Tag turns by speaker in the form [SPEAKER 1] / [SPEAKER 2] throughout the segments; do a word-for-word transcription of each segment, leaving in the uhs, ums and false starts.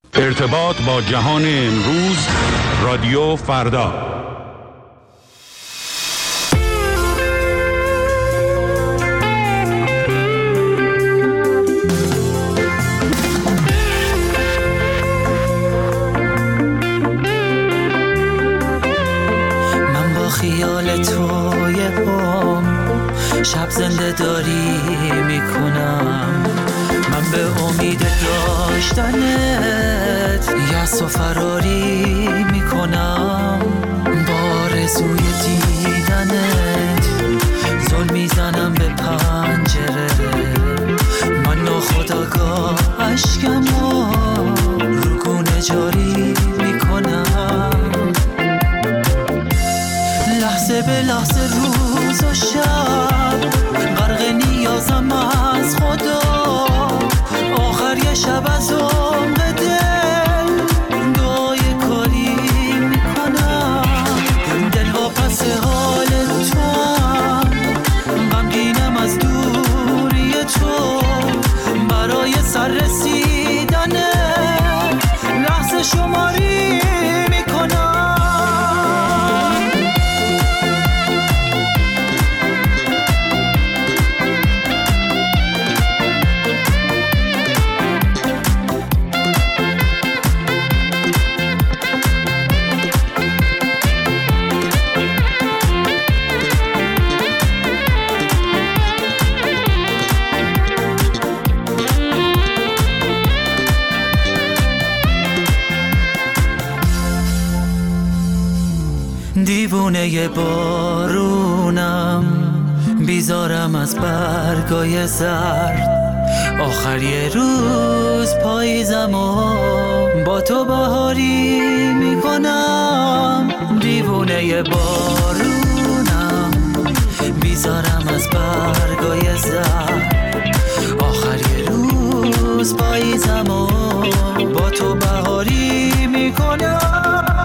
[SPEAKER 1] ارتباط با جهان امروز، رادیو فردا.
[SPEAKER 2] من با خیال توی بام شب زنده داری میکنم، من به امید داشتنت یأس و فراری میکنم، با آرزوی دیدنت زل میزنم به پنجره، من ناخودآگاه اشکمو رو گونه جاری میکنم، لحظه به لحظه روز و شب غرق نیازم از خدا، آخر یه شب از عمق دل دعای کاری میکنم، دل واپس حال تو هم غمگینم از دوری تو، برای سر رسیدن لحظه شماری میکنم. دیوونه بارونم، بیزارم از برگای زرد، آخر یه روز پاییزم و با تو بهاری میکنم، دیوونه بارونم، بیزارم از برگای زرد، آخر یه روز پاییزم و با تو بهاری میکنم،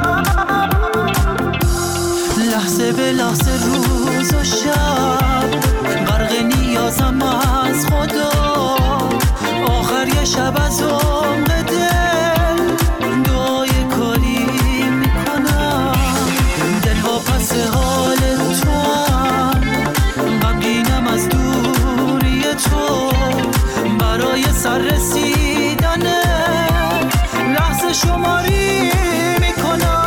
[SPEAKER 2] لحظه به لحظه روز و شب غرق نیازم از خدا، آخر یه شب از عمق دل دعای کاری میکنم، دل واپس حال تو هم غمگینم از دوری تو، برای سر رسیدن لحظه شماری میکنم.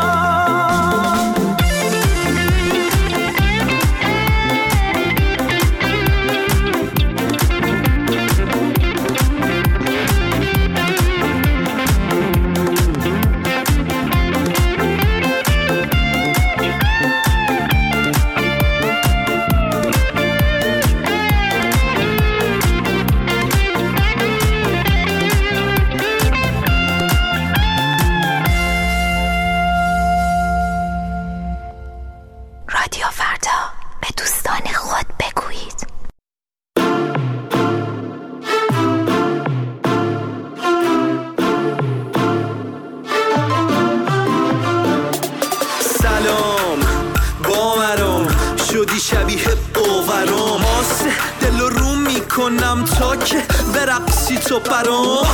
[SPEAKER 3] کنم تا که برقصی تو برام،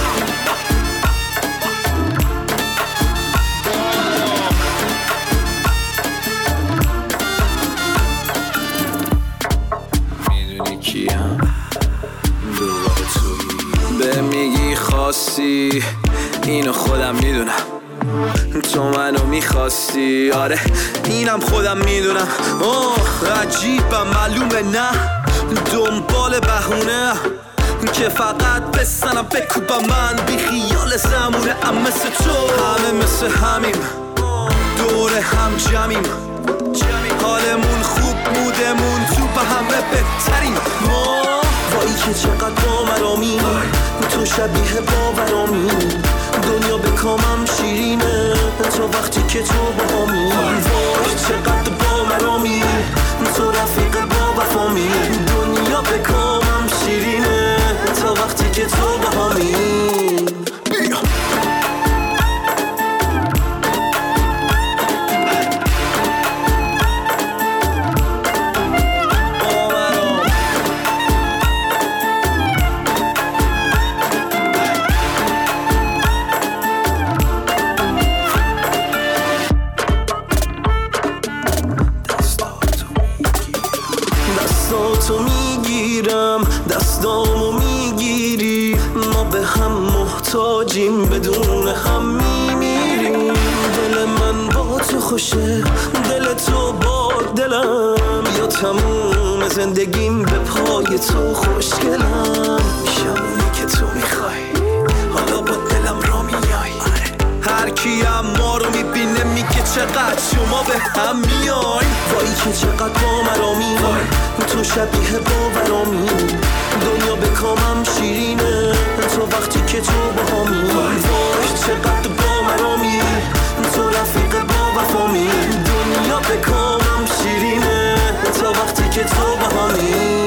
[SPEAKER 3] میدونی کیم دوباره تویی، به میگی خواستی اینو خودم میدونم، تو منو میخواستی، آره اینم خودم میدونم، اوه عجیبم معلومه نه دنبال بهونه که فقط بستنم بکوبم، من بی خیال زمونه، ام مثل تو همه مثل همیم، دور هم جمعیم، حالمون خوب مودمون تو به همه بهتریم، ما وایی که چقدر باورامی، تو شبیه باورامی، دنیا به کامم شیرینه تو وقتی که تو باهامی، وای چقدر باورامی، تو رفیق با وفامی، دنیا به کامم شیرینه تا وقتی که تو باهامی. هم محتاجیم، بدون هم میمیریم. دل من با تو خوشه، دل تو با دلم، یا تموم زندگیم به پای تو خوشگلم. میشم اونی که تو میخوای، حالا با دلم را میای. هر کی ما رو میبینه میگه چقدر شما به هم میای. وای که چقدر با مرامی، تو شبیه باورامی. دنیا به کامم شیرینه تو وقتی که تو با همی. وای چقدر با مرامی، تو رفیق با وفامی. دنیا به کامم شیرینه تو وقتی که تو با همی.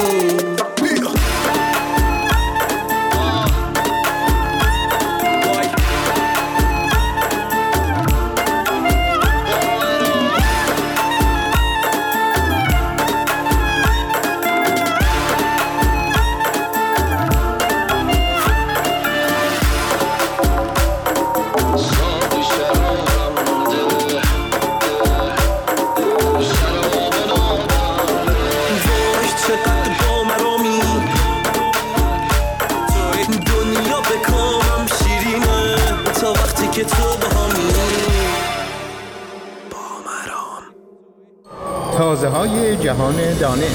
[SPEAKER 4] تازه های جهان دانش.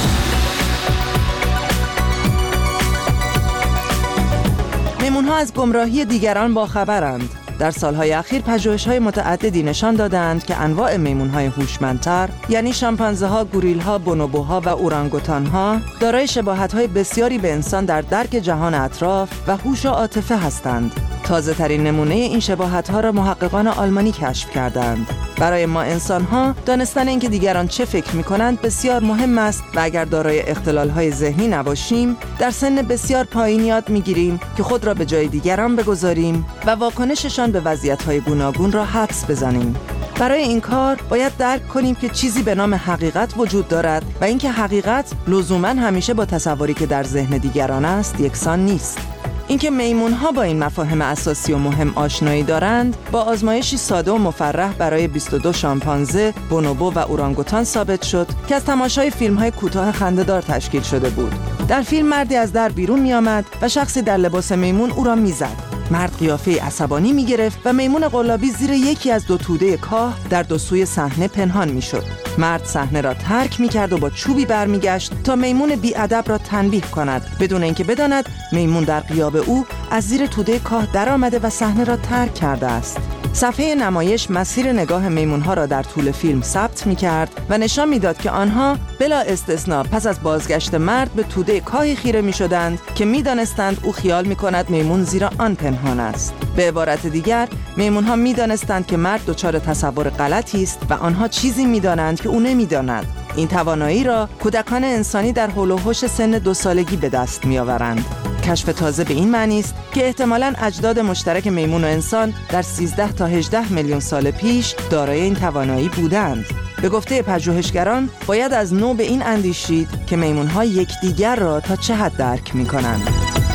[SPEAKER 5] میمون‌ها از گمراهی دیگران باخبرند. در سالهای اخیر پژوهش‌های متعددی نشان دادند که انواع میمون‌های هوشمندتر، یعنی شامپانزه‌ها، گوریل‌ها، بونوبوها و اورانگوتان‌ها، دارای شباهت‌های بسیاری به انسان در درک جهان اطراف و هوش و عاطفه هستند. تازه ترین نمونه این شباهت‌ها را محققان آلمانی کشف کردند. برای ما انسان‌ها دانستن اینکه دیگران چه فکر می‌کنند بسیار مهم است و اگر دارای اختلال‌های ذهنی نباشیم، در سن بسیار پایین یاد می‌گیریم که خود را به جای دیگران بگذاریم و واکنششان به وضعیت‌های گوناگون را حدس بزنیم. برای این کار باید درک کنیم که چیزی به نام حقیقت وجود دارد و اینکه حقیقت لزوماً همیشه با تصوری که در ذهن دیگران است یکسان نیست. اینکه میمون‌ها با این مفاهیم اساسی و مهم آشنایی دارند با آزمایشی ساده و مفرح برای بیست و دو شامپانزه، بونوبو و اورانگوتان ثابت شد که از تماشای فیلم‌های کوتاه خنده‌دار تشکیل شده بود. در فیلم مردی از در بیرون می‌آمد و شخصی در لباس میمون او را می‌زد. مرد قیافه عصبانی می‌گرفت و میمون قلابی زیر یکی از دو توده کاه در دو سوی صحنه پنهان می‌شد. مرد صحنه را ترک می‌کرد و با چوبی برمیگشت تا میمون بی‌ادب را تنبیه کند، بدون اینکه بداند میمون در غیاب او از زیر توده کاه درآمده و صحنه را ترک کرده است. صفحه نمایش مسیر نگاه میمون‌ها را در طول فیلم ثبت می‌کرد و نشان می‌داد که آنها بلا استثناء پس از بازگشت مرد به توده کاهی خیره می‌شدند که می‌دانستند او خیال می‌کند میمون زیر آن پنهان است. به عبارت دیگر، میمون‌ها می‌دانستند که مرد دچار تصور غلطی است و آنها چیزی می‌دانند که او نمی‌داند. این توانایی را کودکان انسانی در حول و حوش سن دو سالگی به دست می‌آورند. کشف تازه به این معنی است که احتمالاً اجداد مشترک میمون و انسان در سیزده تا هجده میلیون سال پیش دارای این توانایی بودند. به گفته پژوهشگران باید از نو به این اندیشید که میمون‌ها یکدیگر را تا چه حد درک می‌کنند.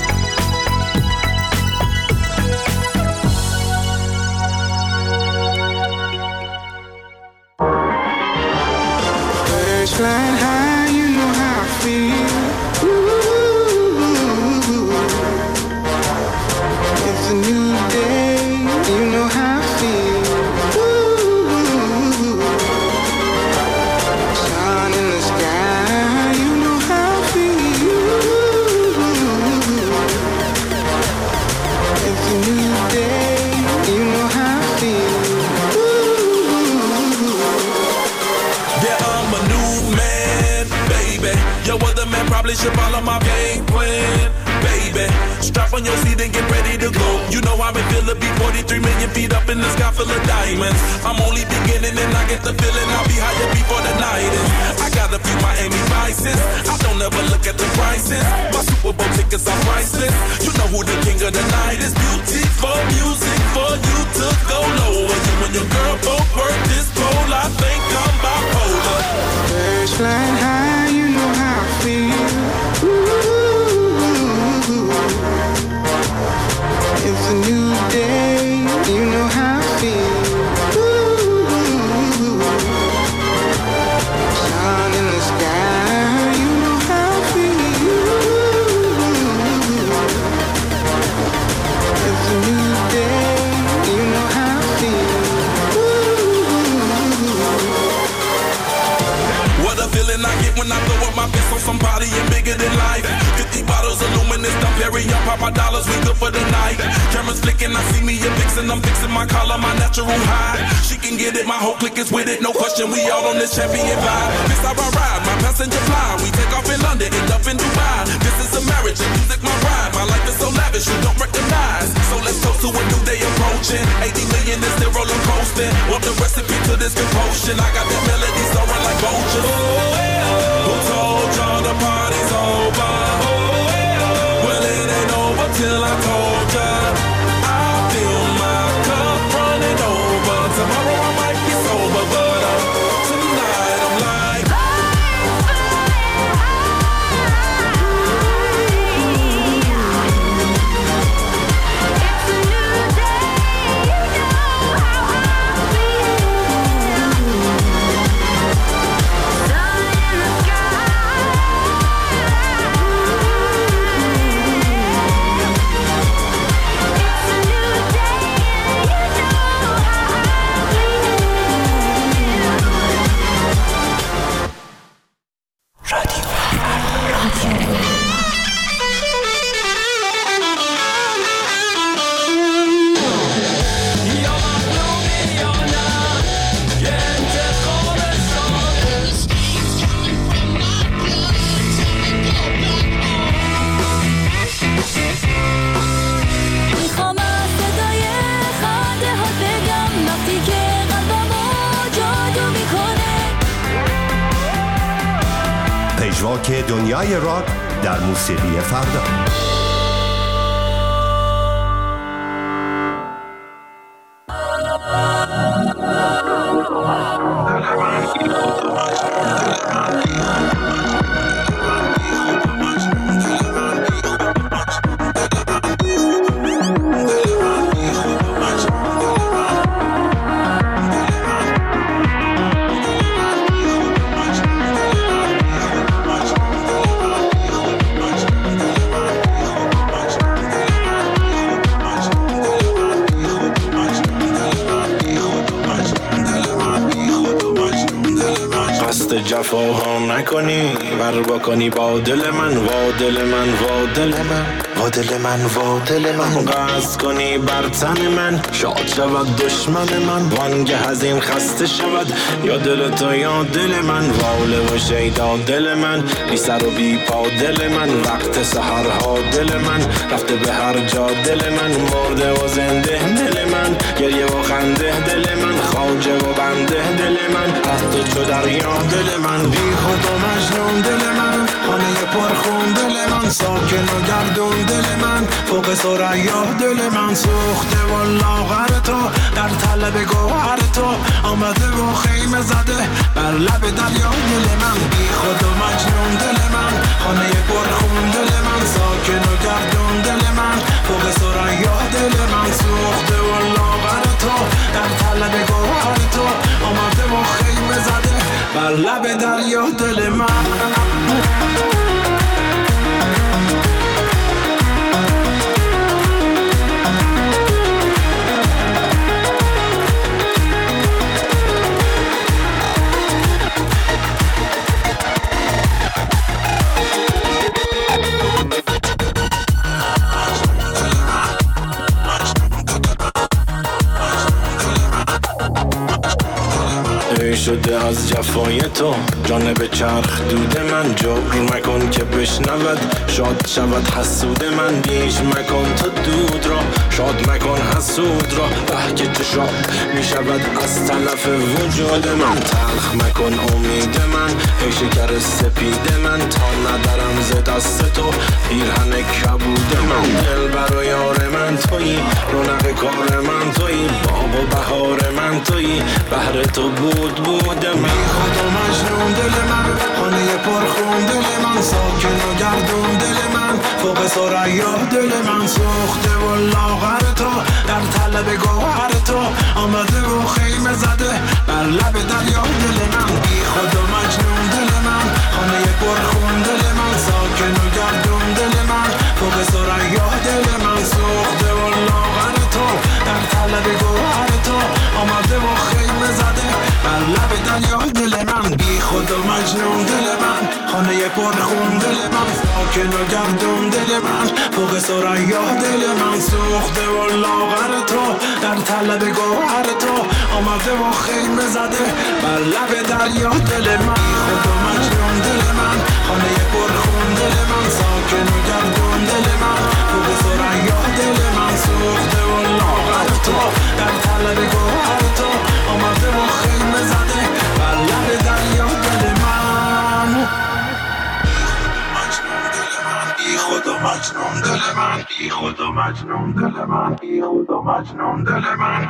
[SPEAKER 6] Should follow my game plan, baby. Strap on your seat and get ready to go. You know how it feel to be forty-three million feet up in the sky full of diamonds. I'm only beginning and I get the feeling I'll be higher before the night is. I got a few Miami Vices. I don't ever look at the prices. My Super Bowl tickets are priceless. You know who the king of the night is. Beautiful music for you to go lower. You and your girl both work this pole. I think I'm bipolar.
[SPEAKER 7] Birds flying high, you know how I feel. It's a new day, you know how I feel. Sun in the sky, you know how I feel.
[SPEAKER 6] for the night. Cameras flicking, I see me a vixen. I'm fixing my collar, my natural high. She can get it, my whole clique is with it. No question, we all on this champion vibe. This how I ride, my passenger fly. We take off in London, end up in Dubai. This is a marriage, and music my ride. My life is so lavish, you don't recognize. So let's toast to a new day approaching. eighty million is still rolling coasting. Want the recipe to this compulsion? I got that melody soaring like vultures. Oh, yeah. Who told y'all the party's over? Oh, yeah. Well, it ain't over till I told ya. I feel my cup running over. Tomorrow I might be sober, but uh, tonight I'm like
[SPEAKER 8] پژواک دنیای راک در موسیقی فردا.
[SPEAKER 9] جفاها نکنی بر بکنی با دل من و دل من و دل من و دل من و دل من قصد کنی بر تن من شاد شود دشمن من وانگه از این خسته شود یا دل تو یا دل من واله و شیدا دل من بی سر و بی پا دل من وقت سحرها دل من رفته به هر جا دل من مرده و زنده دل من گریه و خنده دل من خواجه و بنده دل من از تو چو دریا دل من بی خود و مجنون دل من خانه پرخون دل من ساکن و گردون دل من فوق ثریا دل من سوخته و لاغر تو در طلب گوهر تو آمده و خیمه زده بر لب دریا دل من بی خود و مجنون دل من خانه پرخون دل من ساکن و گردون دل من فوق ثریا دل من سوخته و لاغر تو در طلب گوهر تو آمده و خیمه زده بر لب دریا دل من. شده از جفای تو جانب چرخ دود من جبر مکن که بشنود شاد شود حسود من بیش مکن تو دود را شاد مکن حسود را بحک تو شاد می شود از تلف وجود من تلخ مکن امید من ای شکر سپید من تا ندارم ز دست تو پیرهن کبود من دل برای یار من تویی رونق کار من تویی باغ و بهار من تویی بهر تو بود بود من خود و مجنون دل من خانه پرخون دل من ساکن و گردون دل من فوق ثریا دل من سوخته و لاغر تو در طلب گوهر تو آمده و خیمه زده بر لب دریا دل من بی خود و مجنون دل من خانه پرخون دل من ساکن و گردون دل من فوق ثریا دل من سوخته و لاغر تو در طلب گوهر تو آمده و خیمه زده بر لب دریا دل من بی خود و مجنون دل من خانه پر خون دل من ساکن و گردون دل من فوق ثریا دل من سوخته و لاغر تو در طلب گوهر تو آمده و خیمه زده بر لب دریا دل من خود و مجنون دل من خانه پر خون دل من ساکن و گردون دل من فوق ثریا دل من سوخته و لاغر تو در طلب گوهر تو آمده و خیمه زده بر لب دریا دل من مجنون دل من بی خود و مجنون دل من بی خود و مجنون دل من بی خود و مجنون دل من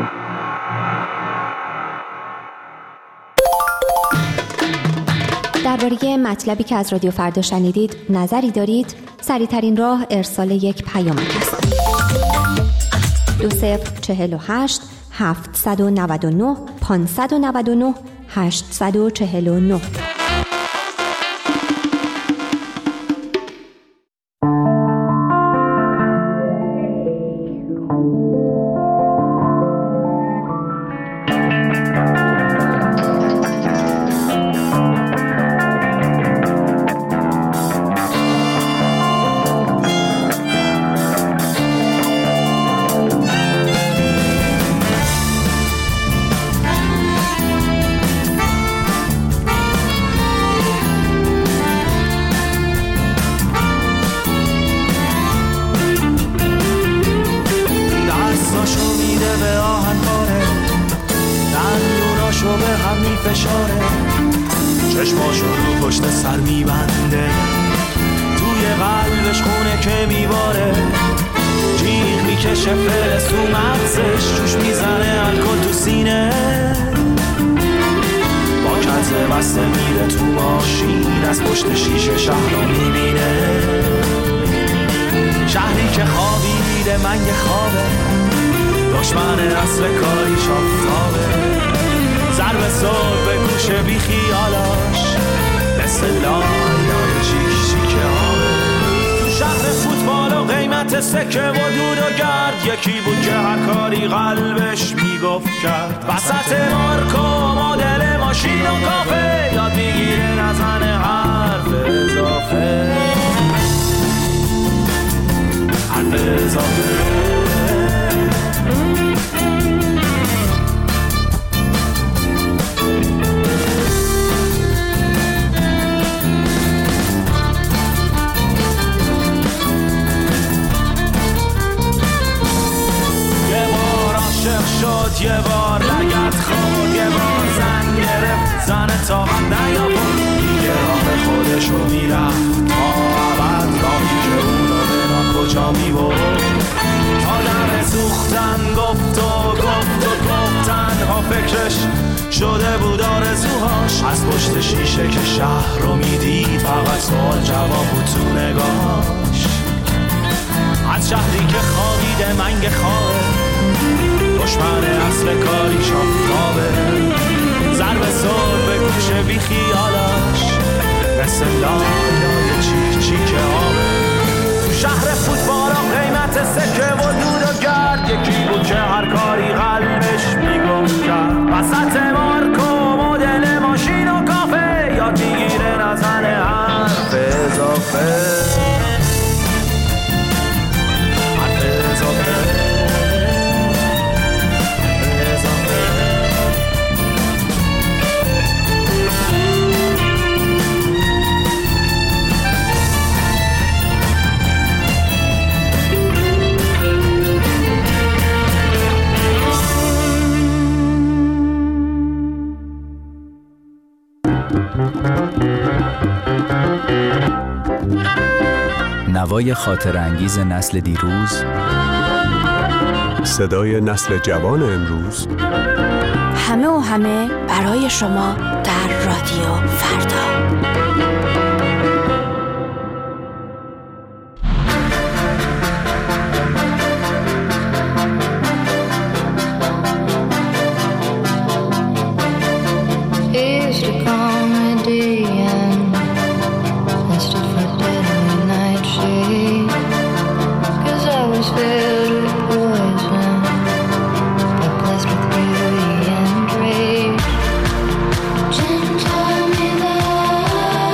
[SPEAKER 10] درباره مطلبی که از رادیو فردا شنیدید نظری دارید؟ سریع‌ترین راه ارسال یک پیامک است. دو صفر چهل و هشت هفتصد و نود و نه پانصد و نود و نه هشتصد و چهل و نه.
[SPEAKER 2] چشماشو رو پشت سر میبنده توی قلبش خونه که میباره جیغ میکشه فرس تو مغزش جوش میزنه الکل تو سینه با کته بسته میره تو ماشین از پشت شیشه شهر رو میبینه شهری که خوابیده منگ خوابه دشمن اصل کاریش آفتابه ضرب صبح به گوش بی خیالاش مثل لالای چیک چیک آبه تو شهر فوتبال و قیمت سکه و دود و گرد یکی بود که هر کاری قلبش میگفت کرد وسط مارکو مدل ماشین و کافه یاد میگیره نزنه حرف اضافه حرف اضافه شد یه بار لگت خورد یه بار زن گرفت زن طاقت نیاورد دیگه راه خودشو میرفت تا عبد راهی که اونو به کجا میبرد آدم سوختن گفت و گفت و گفتن ها فکرش شده بود آرزوهاش از پشت شیشه که شهر رو میدید فقط سوال جواب بود تو نگاهاش از شهری که خوابیده منگ خوابه دشمن اصل کاریش آفتابه ضرب صبح به گوش بی خیالاش مثل لالای چیک چیک آبه تو شهر فوتبال و قیمت سکه و دود و گرد یکی بود که هر کاری قلبش میگفت کرد وسط مارکو مدل ماشین و کافه یاد میگیره نزنه حرف اضافه حرف اضافه
[SPEAKER 11] نوای خاطر انگیز نسل دیروز،
[SPEAKER 8] صدای نسل جوان امروز،
[SPEAKER 12] همه و همه برای شما در رادیو فردا.
[SPEAKER 13] Tell me that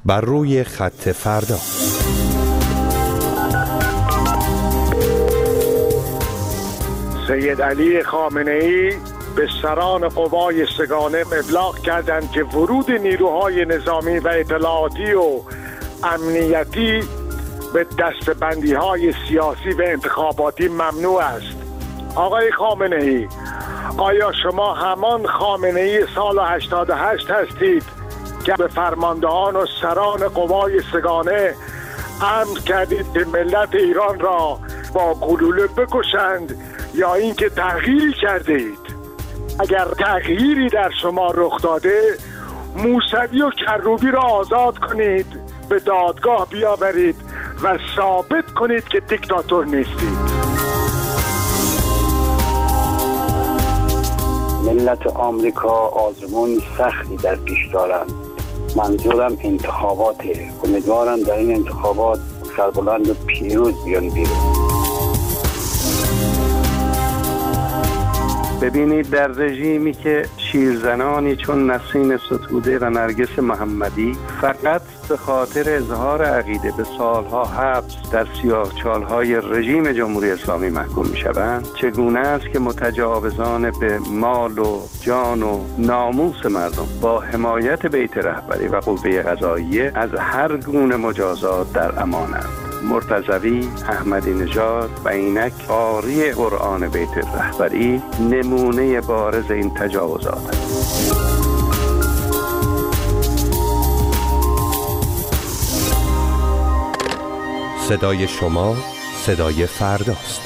[SPEAKER 8] بر روی خط فردا.
[SPEAKER 13] سید علی خامنه‌ای به سران قوای سگانه ابلاغ کردند که ورود نیروهای نظامی و اطلاعاتی و امنیتی به دستبندی‌های سیاسی و انتخاباتی ممنوع است. آقای خامنه‌ای، آیا شما همان خامنه‌ای سال هشتاد و هشت هستید که به فرماندهان و سران قوای سگانه امر کردید که ملت ایران را با گلوله بکشند، یا اینکه تغییری کرده اید؟ اگر تغییری در شما رخ داده، موسوی و کروبی را آزاد کنید، به دادگاه بیاورید و ثابت کنید که دیکتاتور نیستید.
[SPEAKER 14] ملت آمریکا آزمون سختی در پیش دارند. منظورم انتخاباته. امیدوارم در این انتخابات سربلند و پیروز بیان بیرون.
[SPEAKER 15] ببینید، در رژیمی که شیرزنانی چون نسرین ستوده و نرگس محمدی فقط به خاطر اظهار عقیده به سالها حبس در سیاهچالهای رژیم جمهوری اسلامی محکوم می شوند، چگونه است که متجاوزان به مال و جان و ناموس مردم با حمایت بیت رهبری و قوه قضاییه از هر گونه مجازات در امانند؟ مرتضوی، احمدی نژاد و اینک قاری قرآن بیت رهبری نمونه بارز این تجاوزات است.
[SPEAKER 8] صدای شما صدای فرداست.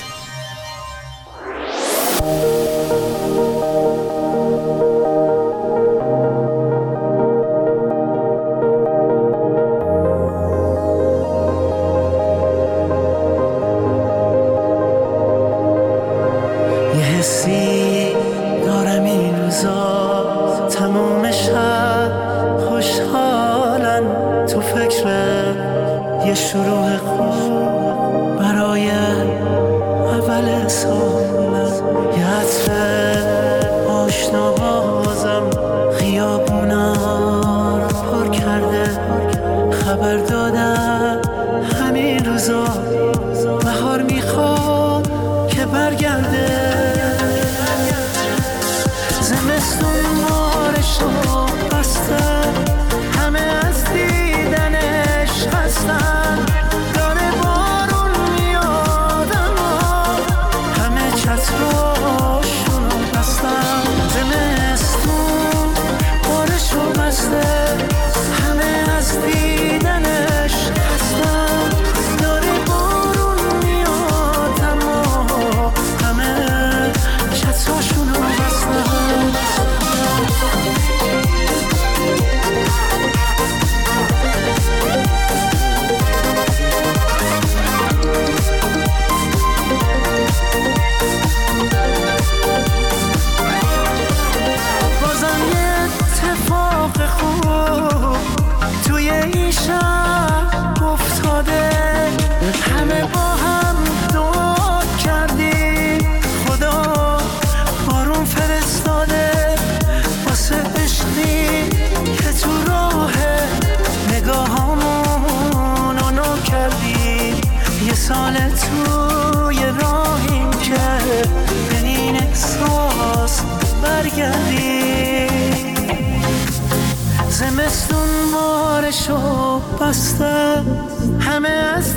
[SPEAKER 16] همه از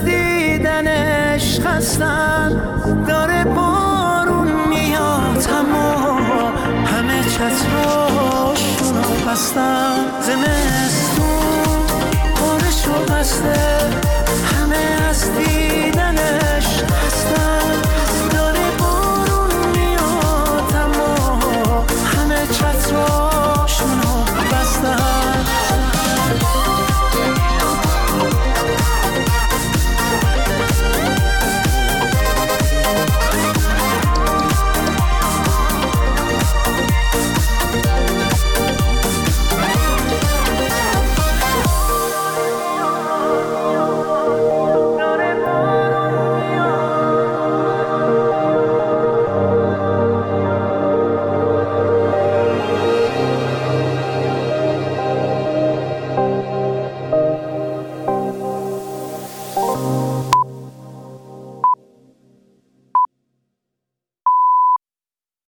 [SPEAKER 16] دیدنش خستن، داره بارون میاد اما همه چتراشونو بستن.